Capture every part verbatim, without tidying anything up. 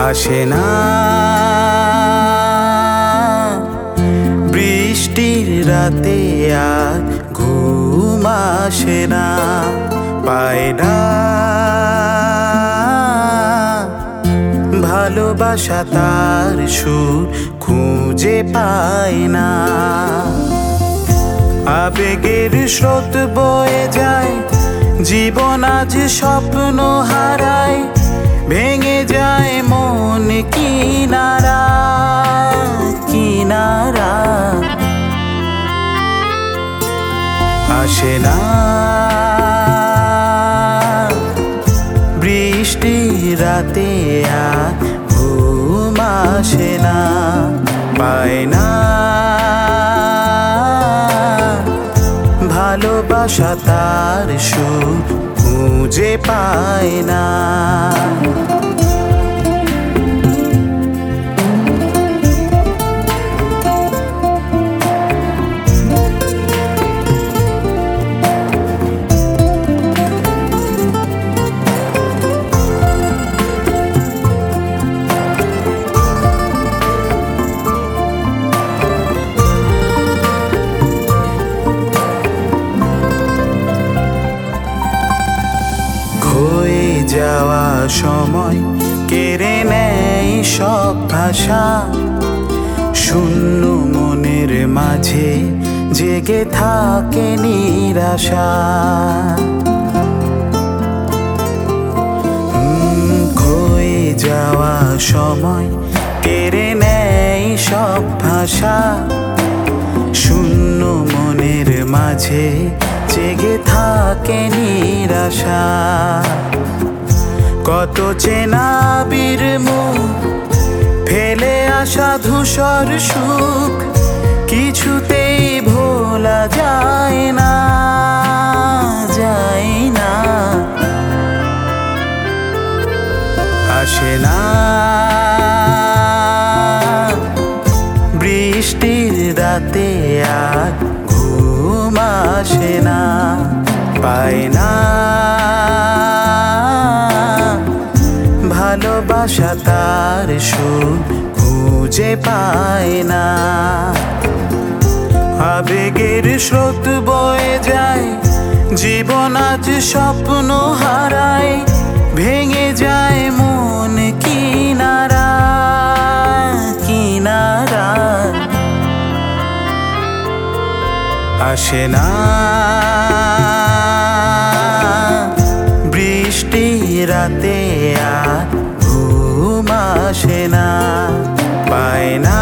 আসে না বৃষ্টির রাতে আর ঘুম আসে না, পায় না ভালোবাসা তার সুর খুঁজে পায় না। আবেগের স্রোত বয়ে যায়, জীবন আজ স্বপ্ন হারায়, ভেঙে যায় মন কিনারা কিনারা। আসে না বৃষ্টির রাতে আর ঘুম আসে না, পায় না ভালোবাসা তার সুর খুঁজে পায় না। যাওয়া সময় কেড়ে নেয় সব ভাষা, শূন্য মনের মাঝে জেগে থাকে নিরাশা। ক্ষয়ে যাওয়া সময় কেড়ে নেয় সব ভাষা, শূন্য মনের মাঝে জেগে থাকে নিরাশা। কত চেনা বীর মুখ ফেলে আসা ধূসর সুখ, কিছুতেই ভোলা যায় না যায় না। আসে না বৃষ্টির রাতে আর ঘুম আসে না, পায় না ভালোবাসা তার সুর খুঁজে পায় না। আবেগের স্রোত বয়ে যায়, জীবন আজ স্বপ্ন হারায়, ভেঙে যায় মন কিনারা কিনারা। আসে না বৃষ্টির রাতে আর ঘুম আসে না, পায় না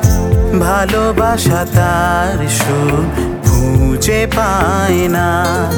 ভালোবাসা তার সুর খুঁজে পায় না।